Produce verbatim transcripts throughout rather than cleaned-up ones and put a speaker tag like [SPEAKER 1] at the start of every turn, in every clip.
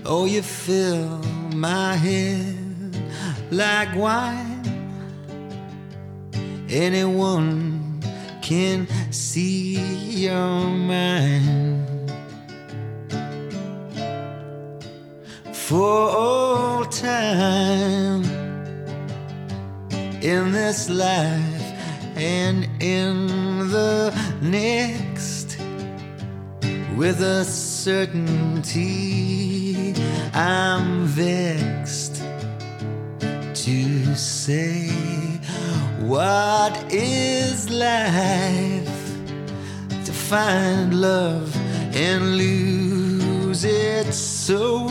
[SPEAKER 1] Oh, you fill my head like wine. Anyone can see your mind. For all time, in this life and in the next, with a certainty I'm vexed to say, what is life? To find love and lose it so.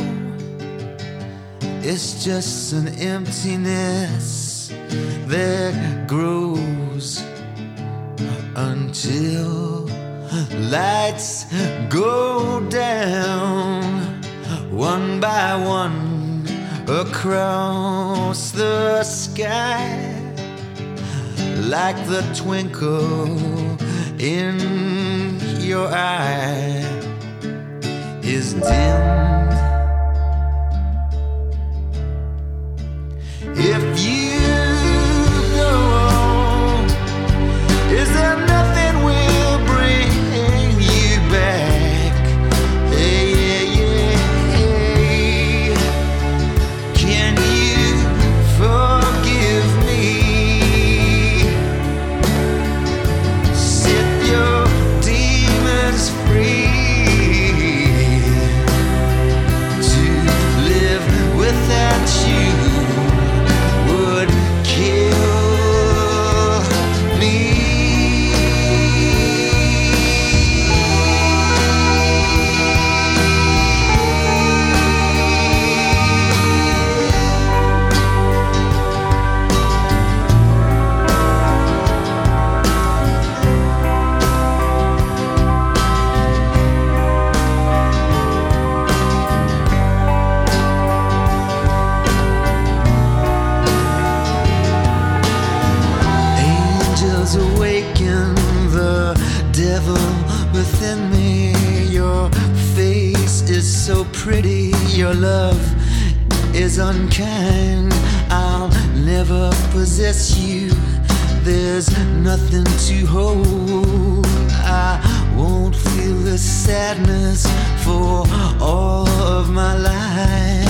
[SPEAKER 1] It's just an emptiness that grows until lights go down one by one across the sky, like the twinkle in your eye is dimmed. If you go on, is there nothing will bring you back? Hey, yeah, yeah. Can you forgive me? Set your demons free. To live without you would kill me. Awaken the devil within me. Your face is so pretty, your love is unkind. I'll never possess you, there's nothing to hold. I won't feel the sadness for all of my life.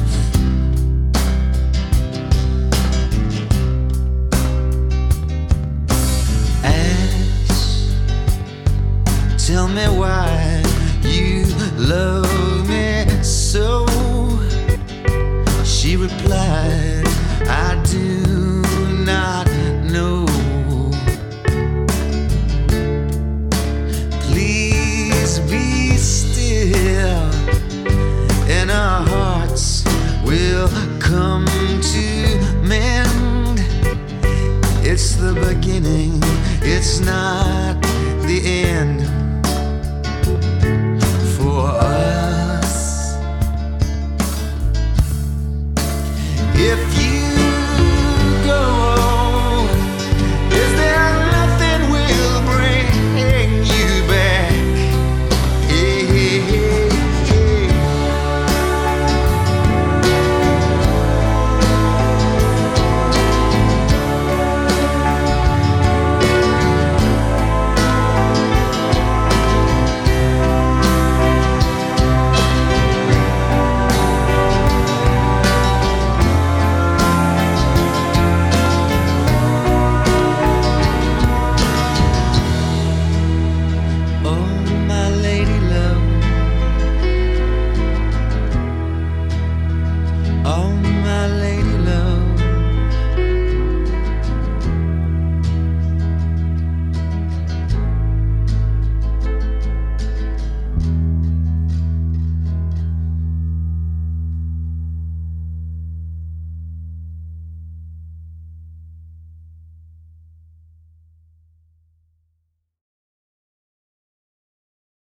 [SPEAKER 1] Tell me why you love me so. She replied, I do not know. Please be still, and our hearts will come to mend. It's the beginning, it's not